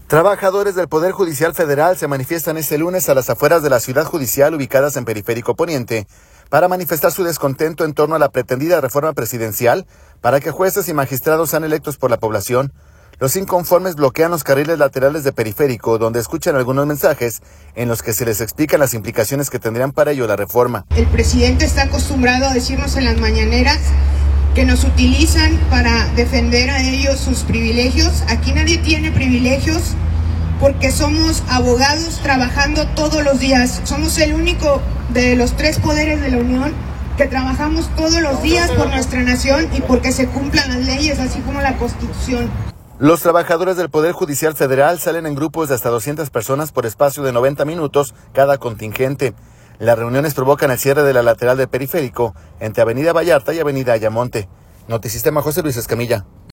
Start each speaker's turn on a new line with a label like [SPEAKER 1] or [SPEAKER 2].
[SPEAKER 1] Trabajadores del Poder Judicial Federal se manifiestan este lunes a las afueras de la ciudad judicial ubicadas en Periférico Poniente para manifestar su descontento en torno a la pretendida reforma presidencial para que jueces y magistrados sean electos por la población. Los inconformes bloquean los carriles laterales de Periférico, donde escuchan algunos mensajes en los que se les explican las implicaciones que tendrían para ello la reforma.
[SPEAKER 2] El presidente está acostumbrado a decirnos en las mañaneras que nos utilizan para defender a ellos sus privilegios. Aquí nadie tiene privilegios porque somos abogados trabajando todos los días. Somos el único de los tres poderes de la Unión que trabajamos todos los días por nuestra nación y porque se cumplan las leyes, así como la Constitución.
[SPEAKER 1] Los trabajadores del Poder Judicial Federal salen en grupos de hasta 200 personas por espacio de 90 minutos cada contingente. Las reuniones provocan el cierre de la lateral de Periférico entre Avenida Vallarta y Avenida Ayamonte. Notisistema, José Luis Escamilla.